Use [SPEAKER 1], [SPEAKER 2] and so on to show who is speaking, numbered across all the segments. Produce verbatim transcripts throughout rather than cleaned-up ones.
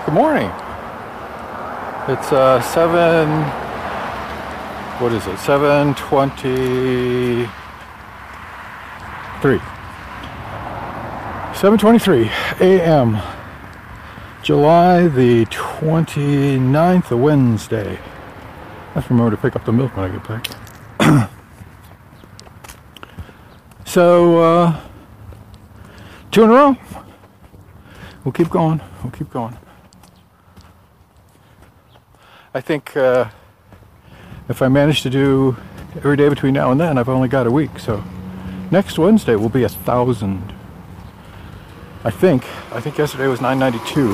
[SPEAKER 1] Good morning. It's uh, seven. What is it? Seven twenty-three. Seven twenty-three a m. July the twenty-ninth, a Wednesday. I have to remember to pick up the milk when I get back. So, uh, two in a row. We'll keep going. We'll keep going. I think uh, if I manage to do every day between now and then, I've only got a week. So next Wednesday will be a thousand. I think. I think yesterday was nine ninety-two.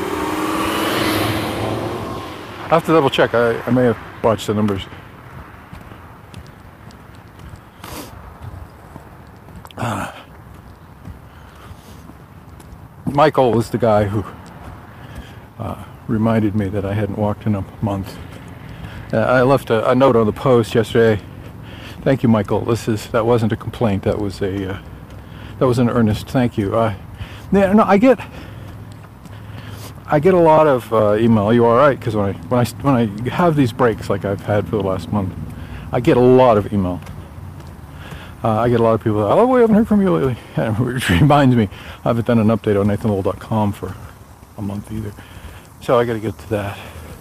[SPEAKER 1] I have to double check. I, I may have botched the numbers. Uh, Michael was the guy who uh, reminded me that I hadn't walked in a month. Uh, I left a, a note on the post yesterday. Thank you, Michael. This is that wasn't a complaint. That was a uh, that was an earnest thank you. Uh, yeah, no, I get I get a lot of uh, email. You all right? Because when I when I when I have these breaks like I've had for the last month, I get a lot of email. Uh, I get a lot of people. Oh, we haven't heard from you lately. Which reminds me, I haven't done an update on Nathan Lowell dot com for a month either. So I got to get to that.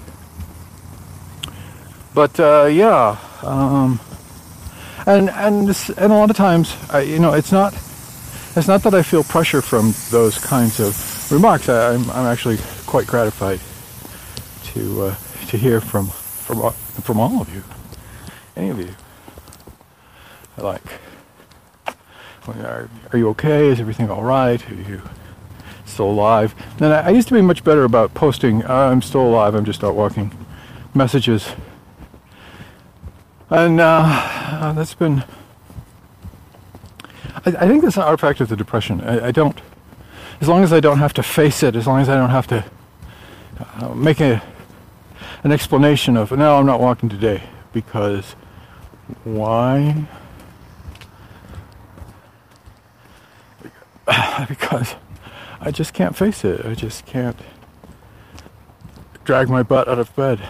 [SPEAKER 1] But uh, yeah, um, and and this, and a lot of times, I, you know, it's not it's not that I feel pressure from those kinds of remarks. I, I'm I'm actually quite gratified to uh, to hear from from from all of you, any of you. I like. Are, are you okay? Is everything all right? Are you still alive? And I, I used to be much better about posting, uh, I'm still alive, I'm just out walking, messages. And uh, uh, that's been, I, I think that's an artifact of the depression. I, I don't, as long as I don't have to face it, as long as I don't have to uh, make a, an explanation of, no, I'm not walking today, because why? Because I just can't face it. I just can't drag my butt out of bed.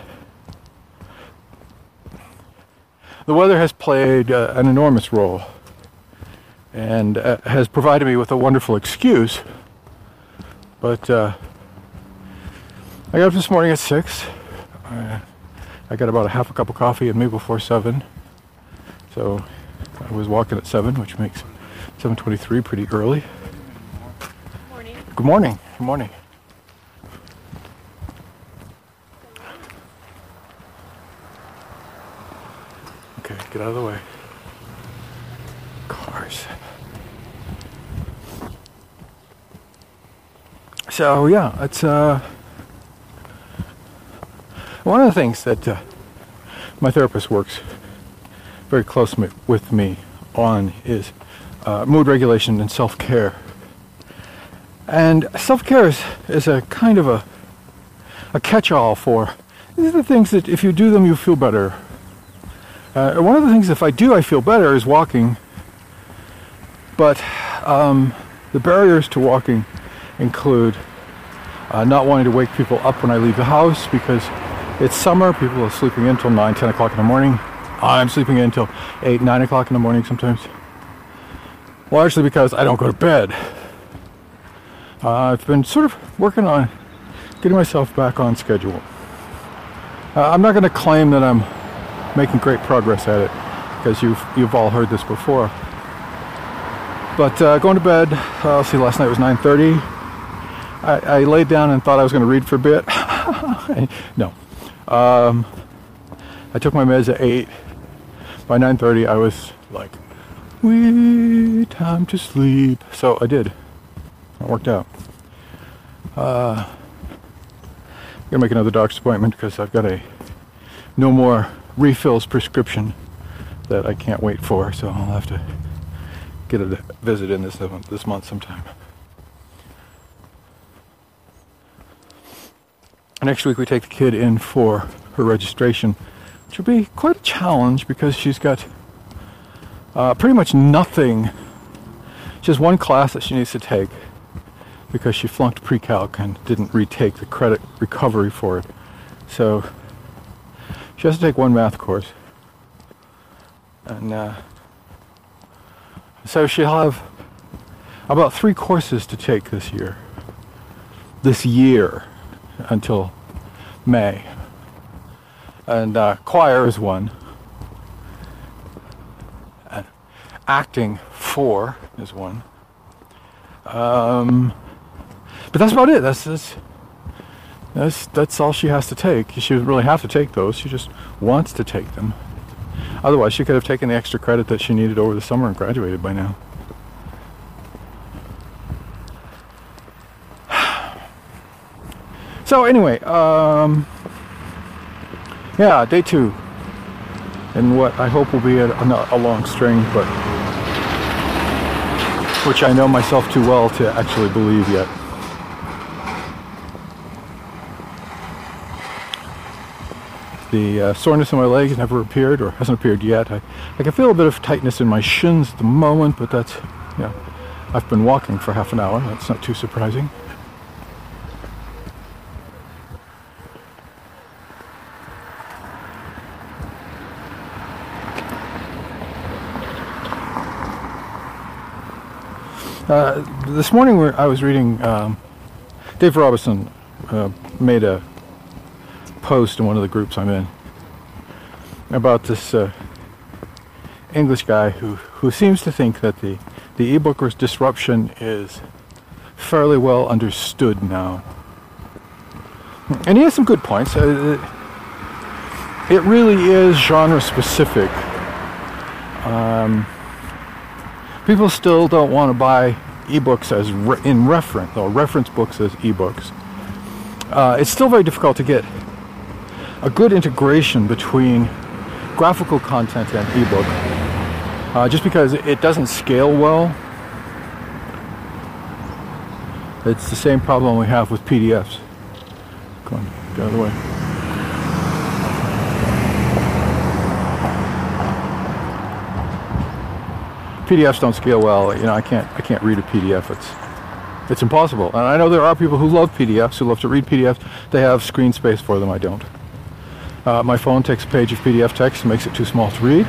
[SPEAKER 1] The weather has played uh, an enormous role and uh, has provided me with a wonderful excuse. But uh, I got up this morning at six. Uh, I got about a half a cup of coffee in me before seven. So I was walking at seven, which makes seven twenty-three pretty early. Good morning. Good morning. Okay, get out of the way. Cars. So yeah, it's uh, one of the things that uh, my therapist works very closely with me on is uh, mood regulation and self-care. And self-care is, is a kind of a, a catch-all for, these are the things that if you do them, you feel better. Uh, one of the things, if I do, I feel better, is walking. But um, the barriers to walking include uh, not wanting to wake people up when I leave the house, because it's summer, people are sleeping in until nine, ten o'clock in the morning. I'm sleeping in until eight, nine o'clock in the morning sometimes. Largely because I don't go to bed. Uh, I've been sort of working on getting myself back on schedule. Uh, I'm not going to claim that I'm making great progress at it, because you've you've all heard this before. But uh, going to bed, uh, let's see, last night was nine thirty. I, I laid down and thought I was going to read for a bit. No. Um, I took my meds at eight. By nine thirty, I was like, wee, time to sleep. So I did. It worked out. Uh, I'm gonna make another doctor's appointment because I've got a no more refills prescription that I can't wait for, so I'll have to get a visit in this this month sometime. Next week we take the kid in for her registration, which will be quite a challenge because she's got uh, pretty much nothing. She has one class that she needs to take. because she flunked pre-calc and didn't retake the credit recovery for it. So she has to take one math course. And uh, so she'll have about three courses to take this year. This year until May. And uh, choir is one. And acting, four, is one. Um, but that's about it. That's, that's that's that's all she has to take. She doesn't really have to take those. She just wants to take them. Otherwise, she could have taken the extra credit that she needed over the summer and graduated by now. So anyway, um, yeah, day two, and what I hope will be a, a, a long string, but which I know myself too well to actually believe yet. The uh, soreness in my legs never appeared, or hasn't appeared yet. I, I can feel a bit of tightness in my shins at the moment, but that's, you know, I've been walking for half an hour. That's not too surprising. Uh, this morning we're, I was reading, um, Dave Robinson uh, made a post in one of the groups I'm in about this uh, English guy who, who seems to think that the, the ebook disruption is fairly well understood now. And he has some good points. Uh, it really is genre specific. Um, People still don't want to buy ebooks as re- in reference, or reference books as ebooks. Uh, it's still very difficult to get a good integration between graphical content and ebook, uh, just because it doesn't scale well. It's the same problem we have with P D Fs. Go on, get out of the way. P D Fs don't scale well. You know, I can't I can't read a P D F. It's it's impossible. And I know there are people who love P D Fs, who love to read P D Fs. They have screen space for them. I don't. Uh, my phone takes a page of P D F text and makes it too small to read.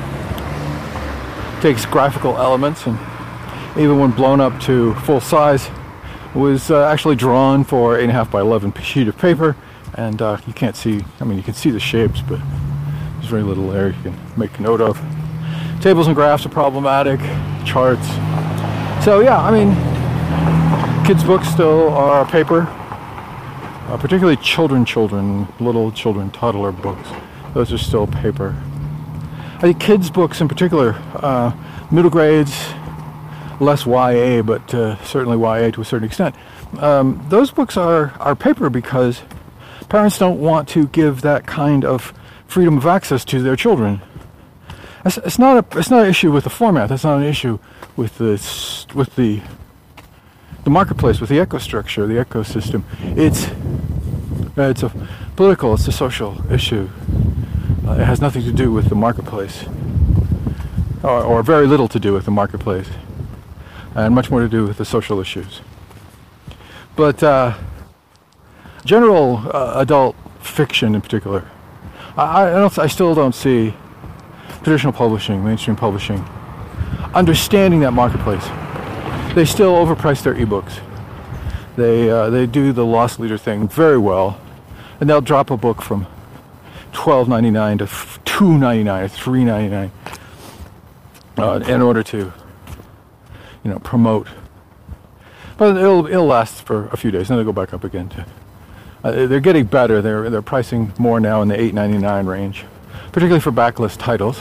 [SPEAKER 1] Takes graphical elements, and even when blown up to full size, was uh, actually drawn for eight and a half by eleven sheet of paper, and uh, you can't see. I mean, you can see the shapes, but there's very little there you can make a note of. Tables and graphs are problematic, charts. So yeah, I mean, kids' books still are paper, uh, particularly children, children, little children, toddler books. Those are still paper. I think kids' books in particular, uh, middle grades, less Y A, but uh, certainly Y A to a certain extent. Um, those books are, are paper because parents don't want to give that kind of freedom of access to their children. It's, it's not a it's not an issue with the format. That's not an issue with the with the the marketplace, with the ecostructure, the ecosystem. It's uh, it's a political, it's a social issue. Uh, it has nothing to do with the marketplace, or, or very little to do with the marketplace, and much more to do with the social issues. But uh, general uh, adult fiction, in particular, I, I don't. I still don't see traditional publishing, mainstream publishing, understanding that marketplace. They still overprice their ebooks. They uh, they do the loss leader thing very well, and they'll drop a book from twelve ninety-nine to two ninety-nine or three ninety-nine uh, in order to, you know, promote. But it'll it'll last for a few days, and then they'll go back up again. To, uh, they're getting better. They're they're pricing more now in the eight ninety-nine range, particularly for backlist titles.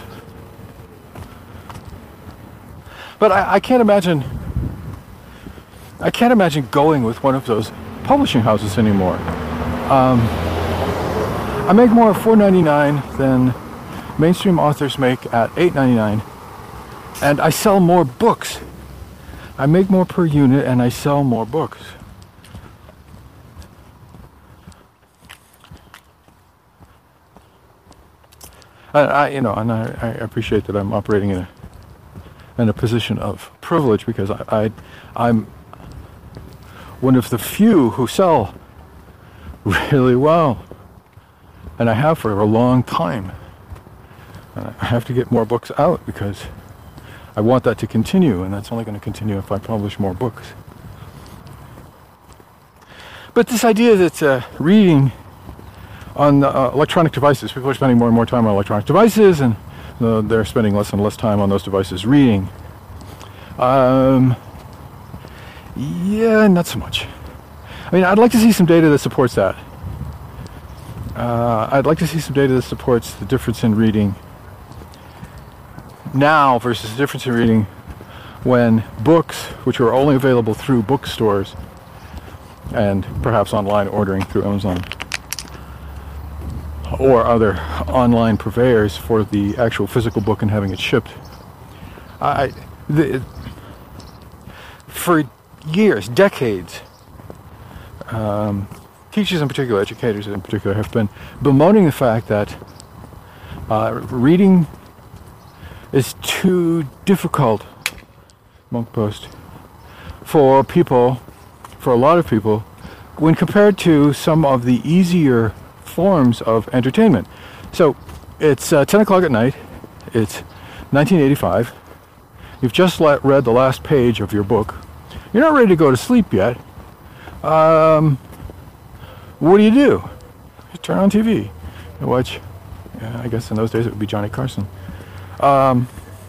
[SPEAKER 1] But I, I can't imagine. I can't imagine going with one of those publishing houses anymore. Um, I make more at four ninety-nine than mainstream authors make at eight ninety-nine, and I sell more books. I make more per unit, and I sell more books. And I, you know, and I, I appreciate that I'm operating in a in a position of privilege because I, I I'm one of the few who sell really well, and I have for a long time. Uh, I have to get more books out because I want that to continue, and that's only going to continue if I publish more books. But this idea that uh, reading on uh, electronic devices, people are spending more and more time on electronic devices, and uh, they're spending less and less time on those devices reading. Um, yeah, not so much. I mean, I'd like to see some data that supports that. Uh, I'd like to see some data that supports the difference in reading now versus the difference in reading when books, which are only available through bookstores and perhaps online ordering through Amazon or other online purveyors for the actual physical book and having it shipped. I, the, for years, decades, um, teachers in particular, educators in particular, have been bemoaning the fact that uh, reading is too difficult, Monk Post, for people, for a lot of people, when compared to some of the easier forms of entertainment. So it's uh, ten o'clock at night, it's nineteen eighty-five, you've just let, read the last page of your book, you're not ready to go to sleep yet. Um, what do you do? You turn on T V, you watch, yeah, I guess in those days it would be Johnny Carson. Um,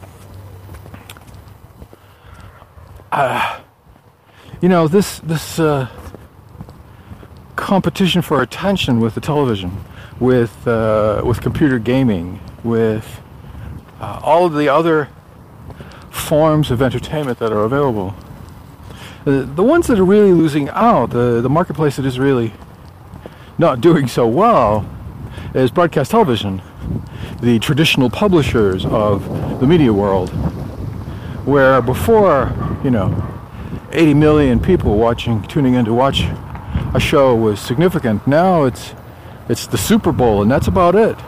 [SPEAKER 1] uh, you know, this this uh, competition for attention with the television, with uh, with computer gaming, with uh, all of the other forms of entertainment that are available, the, the ones that are really losing out, the the marketplace that is really not doing so well, is broadcast television. The traditional publishers of the media world, where before, you know, eighty million people watching, tuning in to watch a show was significant. Now it's it's the Super Bowl, and that's about it.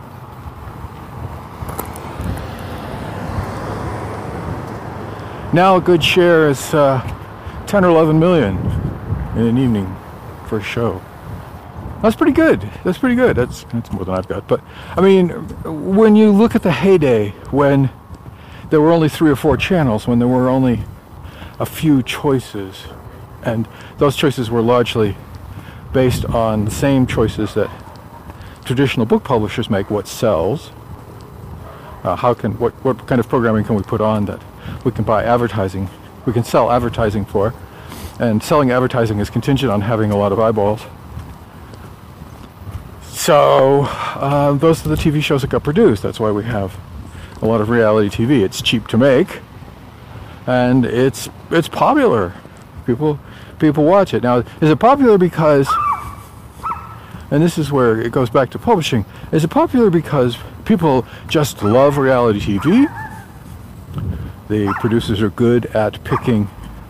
[SPEAKER 1] Now a good share is uh, ten or eleven million in an evening for a show. That's pretty good. That's pretty good. That's that's more than I've got. But I mean, when you look at the heyday when there were only three or four channels, when there were only a few choices, and those choices were largely based on the same choices that traditional book publishers make: what sells, uh, how can what what kind of programming can we put on that we can buy advertising, we can sell advertising for, and selling advertising is contingent on having a lot of eyeballs. So uh, those are the T V shows that got produced. That's why we have a lot of reality T V. It's cheap to make, and it's it's popular. People people watch it. Now, is it popular because, and this is where it goes back to publishing, is it popular because people just love reality T V? The producers are good at picking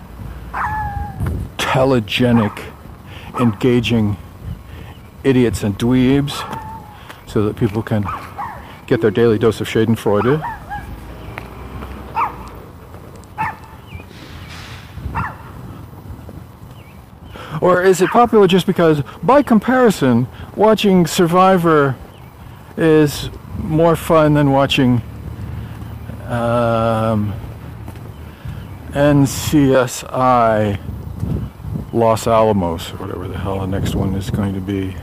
[SPEAKER 1] telegenic, engaging idiots and dweebs so that people can get their daily dose of Schadenfreude. Or is it popular just because, by comparison, watching Survivor is more fun than watching um, N C S I Los Alamos, or whatever the hell the next one is going to be.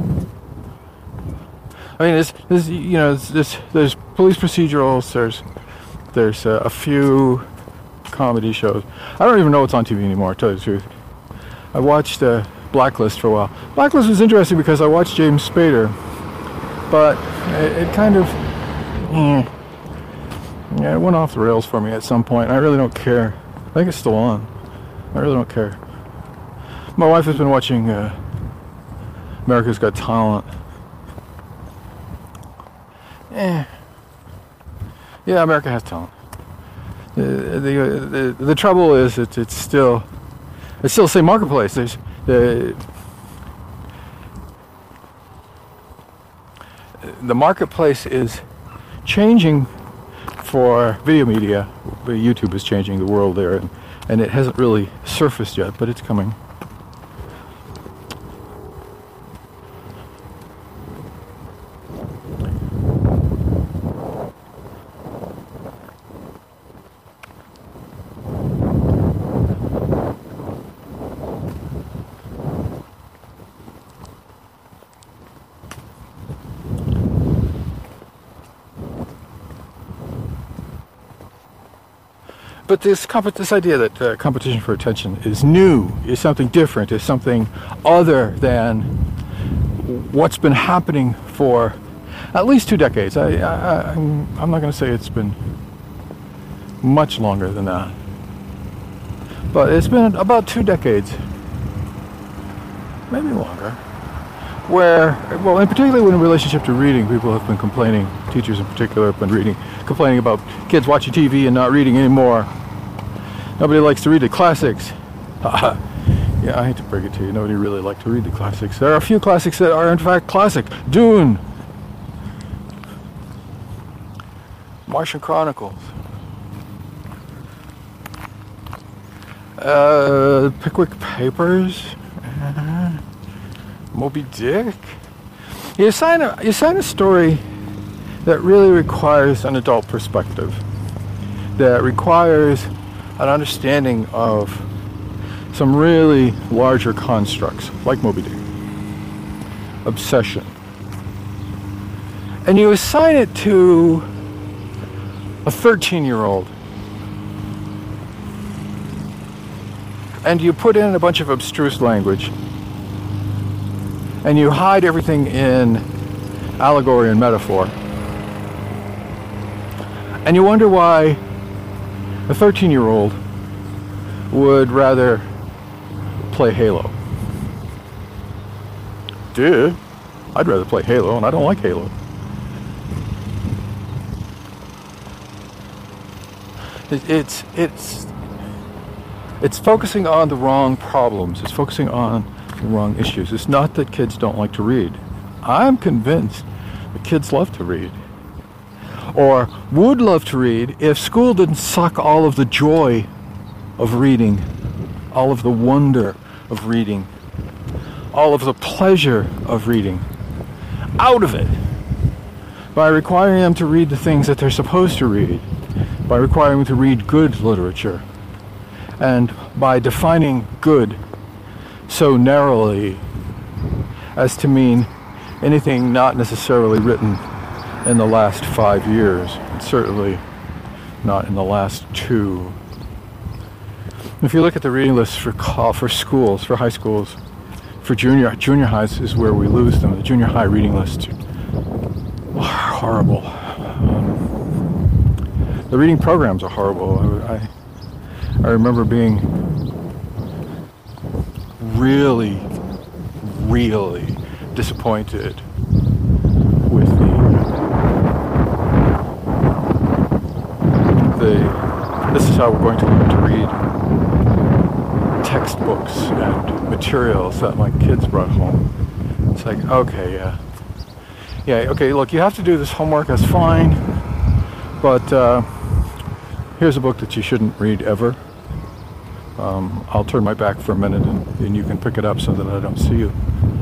[SPEAKER 1] I mean, it's, it's you know, it's, it's, there's police procedurals, there's there's uh, a few comedy shows. I don't even know what's on T V anymore, to tell you the truth. I watched uh, Blacklist for a while. Blacklist was interesting because I watched James Spader, but it, it kind of, mm, yeah, it went off the rails for me at some point. I really don't care. I think it's still on. I really don't care. My wife has been watching uh, America's Got Talent. Eh. Yeah, America has talent. Uh, the, the the trouble is that it's still it's still the same marketplace. There's the the marketplace is changing for video media. YouTube is changing the world there, and, and it hasn't really surfaced yet, but it's coming. but this comp- this idea that uh, competition for attention is new, is something different, is something other than what's been happening for at least two decades. I, I, I'm, I'm not going to say it's been much longer than that, but it's been about two decades, maybe longer, where, well, in particular in relationship to reading, people have been complaining, teachers in particular have been reading, complaining about kids watching T V and not reading anymore. Nobody likes to read the classics. Yeah, I hate to break it to you, nobody really likes to read the classics. There are a few classics that are in fact classic. Dune, Martian Chronicles, uh, Pickwick Papers, uh, Moby Dick. You assign a, you assign a story that really requires an adult perspective, that requires an understanding of some really larger constructs, like Moby Dick, obsession. And you assign it to a thirteen-year-old. And you put in a bunch of abstruse language. And you hide everything in allegory and metaphor. And you wonder why a thirteen-year-old would rather play Halo. Dude, I'd rather play Halo, and I don't like Halo. It, it's it's it's focusing on the wrong problems. It's focusing on the wrong issues. It's not that kids don't like to read. I'm convinced that kids love to read, or would love to read if school didn't suck all of the joy of reading, all of the wonder of reading, all of the pleasure of reading out of it, by requiring them to read the things that they're supposed to read, by requiring them to read good literature, and by defining good so narrowly as to mean anything not necessarily written in the last five years, and certainly not in the last two. If you look at the reading lists for call, for schools, for high schools, for junior junior highs is where we lose them. The junior high reading lists are horrible. Um, the reading programs are horrible. I, I remember being really, really disappointed with the the. This is how we're going to learn to read. Textbooks and materials that my kids brought home. It's like, okay, yeah. Yeah, okay, look, you have to do this homework, that's fine, but uh, here's a book that you shouldn't read ever. Um, I'll turn my back for a minute and, and you can pick it up so that I don't see you.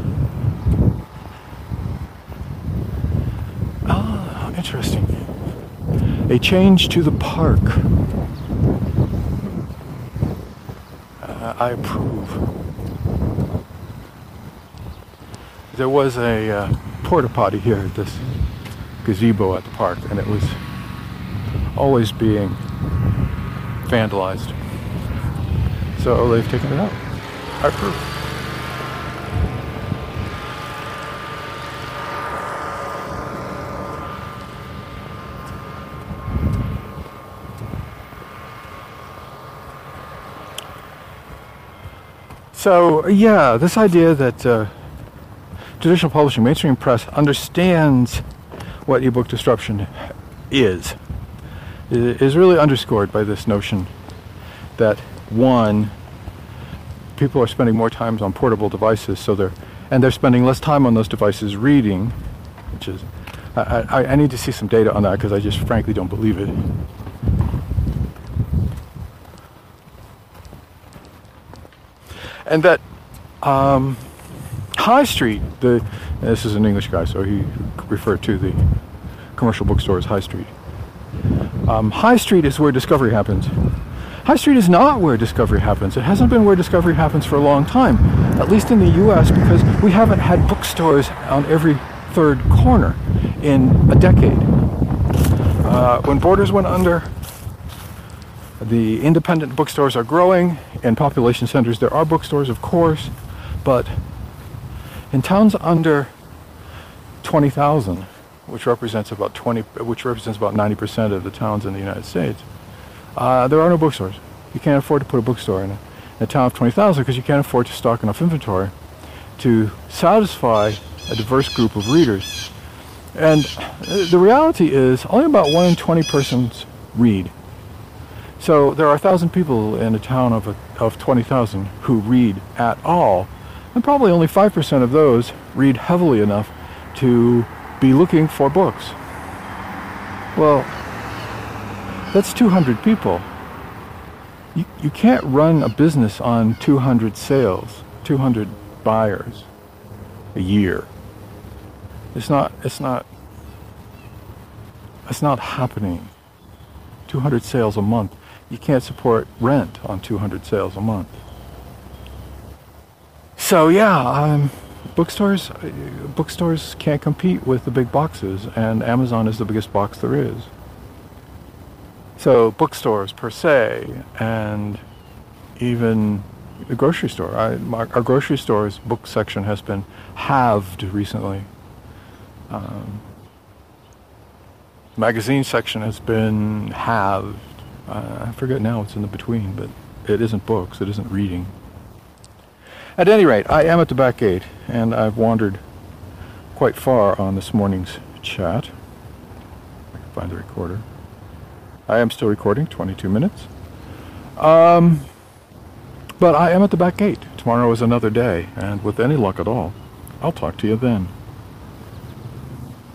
[SPEAKER 1] Ah, interesting. A change to the park. I approve. There was a uh, porta potty here at this gazebo at the park, and it was always being vandalized. So they've taken it out. I approve. So, yeah, this idea that uh, traditional publishing, mainstream press, understands what ebook disruption is, is really underscored by this notion that, one, people are spending more time on portable devices, so they're, and they're spending less time on those devices reading, which is, I, I, I need to see some data on that because I just frankly don't believe it. And that um, High Street, the this is an English guy, so he referred to the commercial bookstore as High Street. Um, High Street is where discovery happens. High Street is not where discovery happens. It hasn't been where discovery happens for a long time, at least in the U S, because we haven't had bookstores on every third corner in a decade. Uh, when Borders went under, The independent bookstores are growing. In population centers there are bookstores, of course, but in towns under twenty thousand, which represents about twenty, which represents about ninety percent of the towns in the United States, uh, there are no bookstores. You can't afford to put a bookstore in a, in a town of twenty thousand because you can't afford to stock enough inventory to satisfy a diverse group of readers. And the reality is only about one in twenty persons read. So there are a thousand people in a town of, a, of twenty thousand who read at all, and probably only five percent of those read heavily enough to be looking for books. Well, that's two hundred people. You, you can't run a business on two hundred sales, two hundred buyers a year. It's not, it's not, it's not happening. two hundred sales a month. You can't support rent on two hundred sales a month. So yeah, um, bookstores, uh, bookstores can't compete with the big boxes, and Amazon is the biggest box there is. So bookstores per se, and even the grocery store. I, our, our grocery store's book section has been halved recently. Um, magazine section has been halved. Uh, I forget now what's in the between, but it isn't books, it isn't reading. At any rate, I am at the back gate, and I've wandered quite far on this morning's chat. I can find the recorder. I am still recording, twenty-two minutes. Um, but I am at the back gate. Tomorrow is another day, and with any luck at all, I'll talk to you then.